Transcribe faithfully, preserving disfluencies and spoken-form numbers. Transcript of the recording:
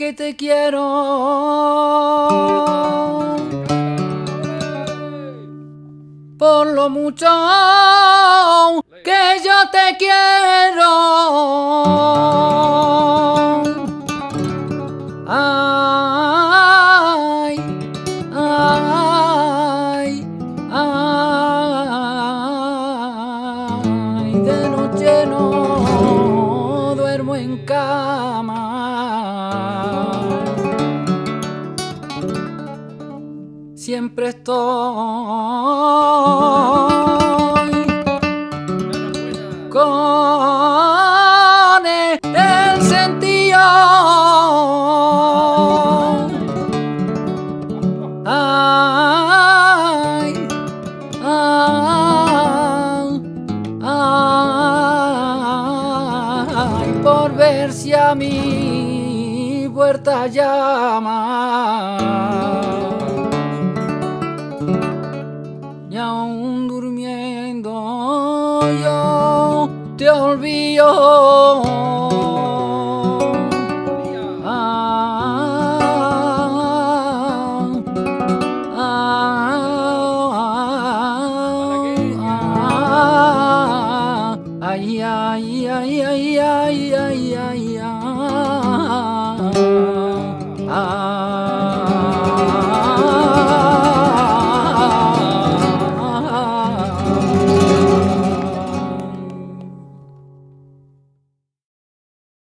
que te quiero, por lo mucho que yo te quiero. Ay, ay, ay, de noche no duermo en cama, siempre estoy con el sentido. Ay, ay, ay, por ver si a mi puerta llama. Y aún durmiendo yo te olvido. Ah, ah, ah, ay, ay, ay, ay, ay, ay, ay, ah, ah, ah.